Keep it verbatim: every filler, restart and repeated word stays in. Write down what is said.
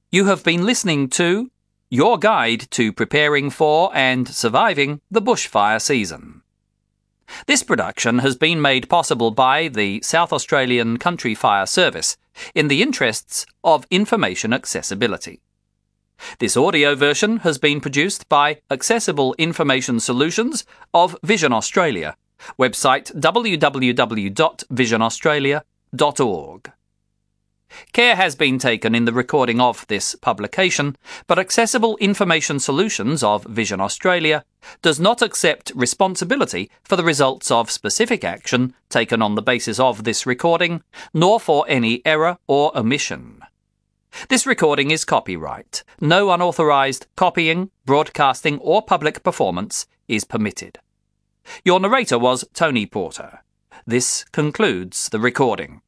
You have been listening to Your Guide to Preparing for and Surviving the Bushfire Season. This production has been made possible by the South Australian Country Fire Service in the interests of information accessibility. This audio version has been produced by Accessible Information Solutions of Vision Australia, website w w w dot vision australia dot org. Care has been taken in the recording of this publication, but Accessible Information Solutions of Vision Australia does not accept responsibility for the results of specific action taken on the basis of this recording, nor for any error or omission. This recording is copyright. No unauthorised copying, broadcasting or public performance is permitted. Your narrator was Tony Porter. This concludes the recording.